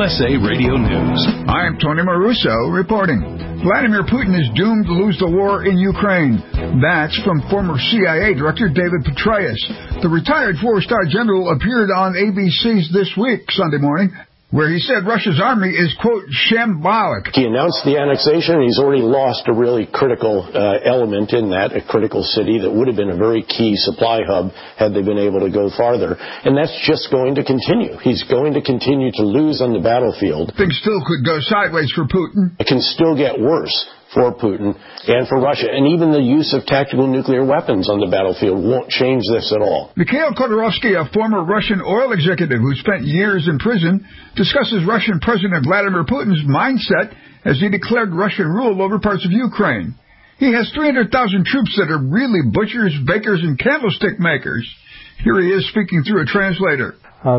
USA Radio News. I'm Tony Maruso reporting. Vladimir Putin is doomed to lose the war in Ukraine. That's from former CIA Director David Petraeus. The retired four-star general appeared on ABC's This Week Sunday morning, where he said Russia's army is, quote, shambolic. He announced the annexation, and he's already lost a really critical element in that, a critical city that would have been a very key supply hub had they been able to go farther. And that's just going to continue. He's going to continue to lose on the battlefield. Things still could go sideways for Putin. It can still get worse for Putin and for Russia. And even the use of tactical nuclear weapons on the battlefield won't change this at all. Mikhail Khodorkovsky, a former Russian oil executive who spent years in prison, discusses Russian President Vladimir Putin's mindset as he declared Russian rule over parts of Ukraine. He has 300,000 troops that are really butchers, bakers, and candlestick makers. Here he is speaking through a translator.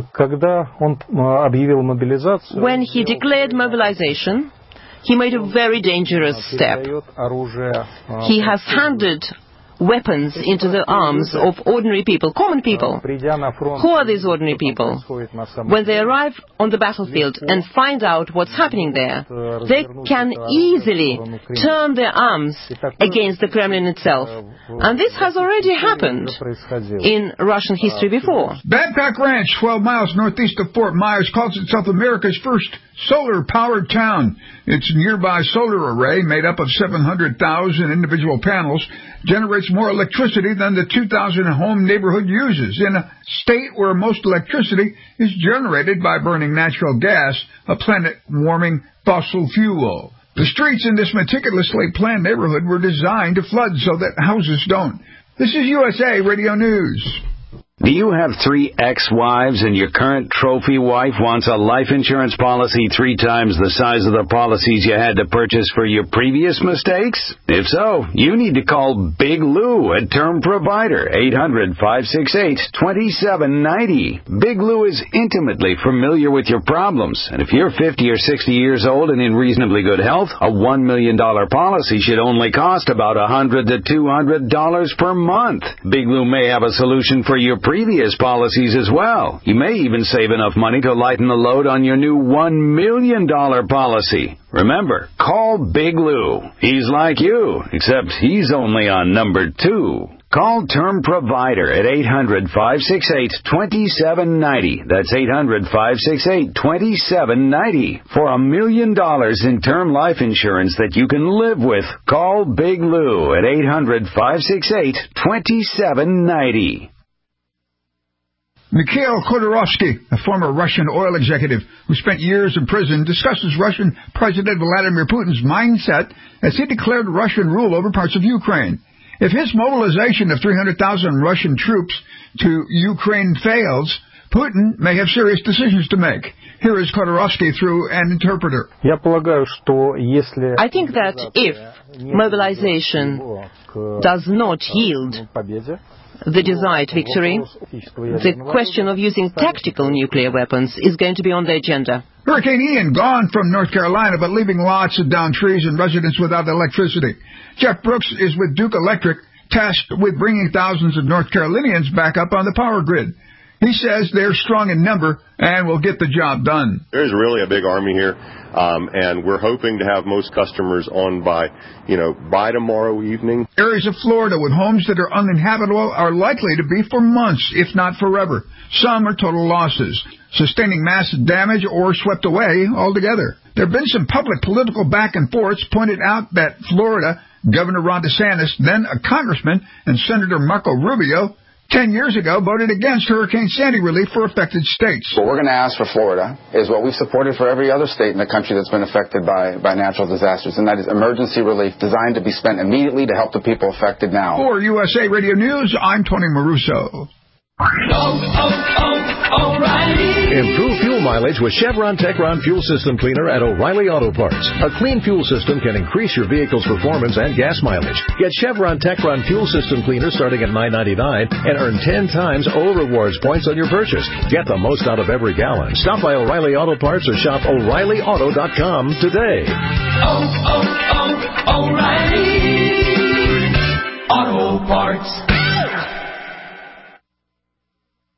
When he declared mobilization, he made a very dangerous step. He has handed weapons into the arms of ordinary people, common people. Who are these ordinary people? When they arrive on the battlefield and find out what's happening there, they can easily turn their arms against the Kremlin itself. And this has already happened in Russian history before. Badpack Ranch, 12 miles northeast of Fort Myers, calls itself America's first solar-powered town. Its nearby solar array, made up of 700,000 individual panels, generates more electricity than the 2,000-home neighborhood uses, in a state where most electricity is generated by burning natural gas, a planet-warming fossil fuel. The streets in this meticulously planned neighborhood were designed to flood so that houses don't. This is USA Radio News. Do you have 3 ex-wives and your current trophy wife wants a life insurance policy 3 times the size of the policies you had to purchase for your previous mistakes? If so, you need to call Big Lou at Term Provider, 800-568-2790. Big Lou is intimately familiar with your problems, and if you're 50 or 60 years old and in reasonably good health, a $1 million policy should only cost about $100 to $200 per month. Big Lou may have a solution for your previous policies as well. You may even save enough money to lighten the load on your new $1 million policy. Remember, call Big Lou. He's like you, except he's only on number 2. Call Term Provider at 800-568-2790. That's 800-568-2790 for $1 million in term life insurance that you can live with. Call Big Lou at 800-568-2790. Mikhail Khodorkovsky, a former Russian oil executive who spent years in prison, discusses Russian President Vladimir Putin's mindset as he declared Russian rule over parts of Ukraine. If his mobilization of 300,000 Russian troops to Ukraine fails, Putin may have serious decisions to make. Here is Khodorkovsky through an interpreter. I think that if mobilization does not yield the desired victory, the question of using tactical nuclear weapons is going to be on the agenda. Hurricane Ian gone from North Carolina, but leaving lots of downed trees and residents without electricity. Jeff Brooks is with Duke Electric, tasked with bringing thousands of North Carolinians back up on the power grid. He says they're strong in number and will get the job done. There's really a big army here, and we're hoping to have most customers on by tomorrow evening. Areas of Florida with homes that are uninhabitable are likely to be for months, if not forever. Some are total losses, sustaining massive damage or swept away altogether. There have been some public political back and forths pointed out that Florida Governor Ron DeSantis, then a congressman, and Senator Marco Rubio, 10 years ago, voted against Hurricane Sandy relief for affected states. What we're going to ask for Florida is what we've supported for every other state in the country that's been affected by natural disasters, and that is emergency relief designed to be spent immediately to help the people affected now. For USA Radio News, I'm Tony Maruso. O'Reilly. Improve fuel mileage with Chevron Techron Fuel System Cleaner at O'Reilly Auto Parts. A clean fuel system can increase your vehicle's performance and gas mileage. Get Chevron Techron Fuel System Cleaner starting at $9.99 and earn 10 times O Rewards points on your purchase. Get the most out of every gallon. Stop by O'Reilly Auto Parts or shop O'ReillyAuto.com today. O'Reilly Auto Parts.